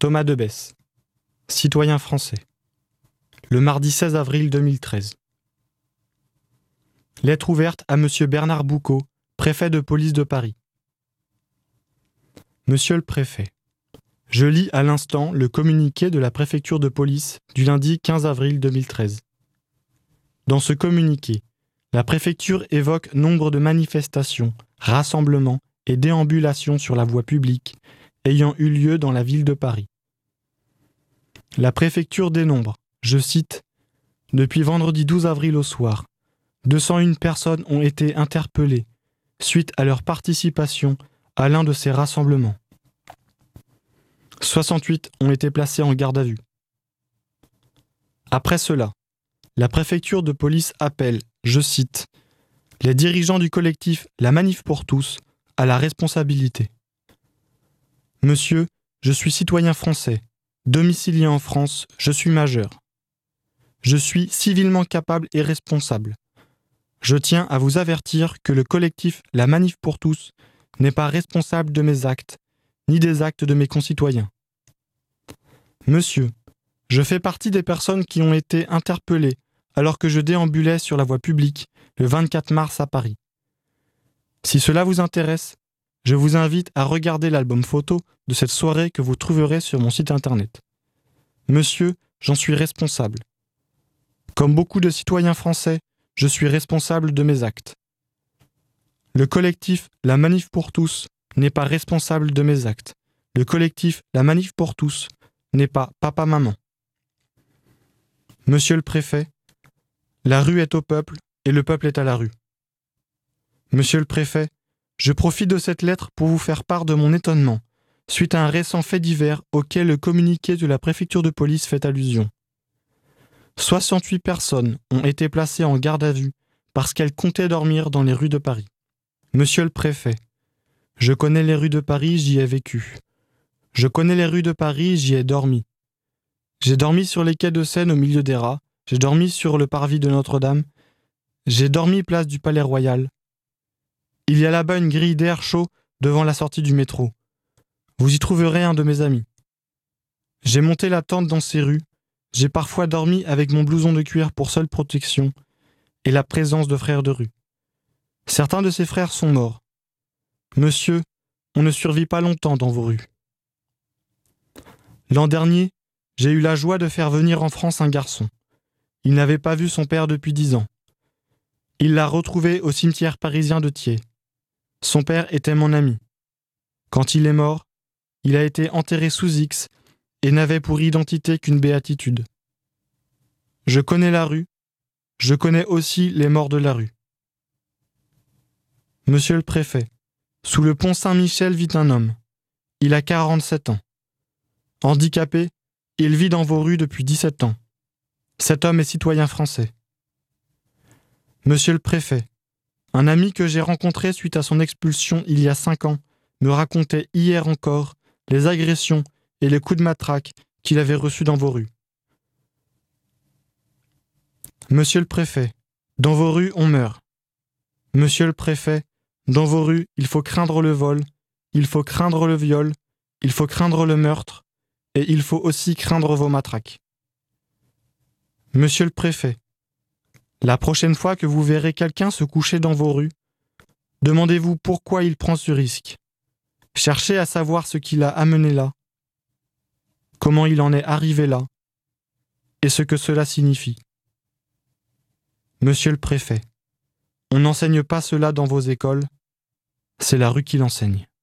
Thomas Debesse, citoyen français. Le mardi 16 avril 2013. Lettre ouverte à Monsieur Bernard Boucaud, préfet de police de Paris. Monsieur le préfet, je lis à l'instant le communiqué de la préfecture de police du lundi 15 avril 2013. Dans ce communiqué, la préfecture évoque nombre de manifestations, rassemblements et déambulations sur la voie publique ayant eu lieu dans la ville de Paris. La préfecture dénombre, je cite, « Depuis vendredi 12 avril au soir, 201 personnes ont été interpellées suite à leur participation à l'un de ces rassemblements. 68 ont été placés en garde à vue. Après cela, la préfecture de police appelle, je cite, « les dirigeants du collectif La Manif pour tous à la responsabilité. Monsieur, je suis citoyen français, domicilié en France, je suis majeur. Je suis civilement capable et responsable. Je tiens à vous avertir que le collectif La Manif pour tous n'est pas responsable de mes actes, ni des actes de mes concitoyens. Monsieur, je fais partie des personnes qui ont été interpellées alors que je déambulais sur la voie publique le 24 mars à Paris. Si cela vous intéresse, je vous invite à regarder l'album photo de cette soirée que vous trouverez sur mon site internet. Monsieur, j'en suis responsable. Comme beaucoup de citoyens français, je suis responsable de mes actes. Le collectif La Manif pour tous n'est pas responsable de mes actes. Le collectif La Manif pour tous n'est pas papa-maman. Monsieur le préfet, la rue est au peuple et le peuple est à la rue. Monsieur le préfet, je profite de cette lettre pour vous faire part de mon étonnement suite à un récent fait divers auquel le communiqué de la préfecture de police fait allusion. 68 personnes ont été placées en garde à vue parce qu'elles comptaient dormir dans les rues de Paris. Monsieur le préfet, je connais les rues de Paris, j'y ai vécu. Je connais les rues de Paris, j'y ai dormi. J'ai dormi sur les quais de Seine au milieu des rats, j'ai dormi sur le parvis de Notre-Dame, j'ai dormi place du Palais Royal. Il y a là-bas une grille d'air chaud devant la sortie du métro. Vous y trouverez un de mes amis. J'ai monté la tente dans ces rues, j'ai parfois dormi avec mon blouson de cuir pour seule protection et la présence de frères de rue. Certains de ces frères sont morts. Monsieur, on ne survit pas longtemps dans vos rues. L'an dernier, j'ai eu la joie de faire venir en France un garçon. Il n'avait pas vu son père depuis 10 ans. Il l'a retrouvé au cimetière parisien de Thiers. Son père était mon ami. Quand il est mort, il a été enterré sous X et n'avait pour identité qu'une béatitude. Je connais la rue, je connais aussi les morts de la rue. Monsieur le préfet, sous le pont Saint-Michel vit un homme. Il a 47 ans. Handicapé, il vit dans vos rues depuis 17 ans. Cet homme est citoyen français. Monsieur le préfet, un ami que j'ai rencontré suite à son expulsion il y a 5 ans me racontait hier encore les agressions et les coups de matraque qu'il avait reçus dans vos rues. Monsieur le préfet, dans vos rues on meurt. Monsieur le préfet, dans vos rues il faut craindre le vol, il faut craindre le viol, il faut craindre le meurtre et il faut aussi craindre vos matraques. Monsieur le préfet, la prochaine fois que vous verrez quelqu'un se coucher dans vos rues, demandez-vous pourquoi il prend ce risque. Cherchez à savoir ce qui l'a amené là, comment il en est arrivé là, et ce que cela signifie. Monsieur le préfet, on n'enseigne pas cela dans vos écoles, c'est la rue qui l'enseigne.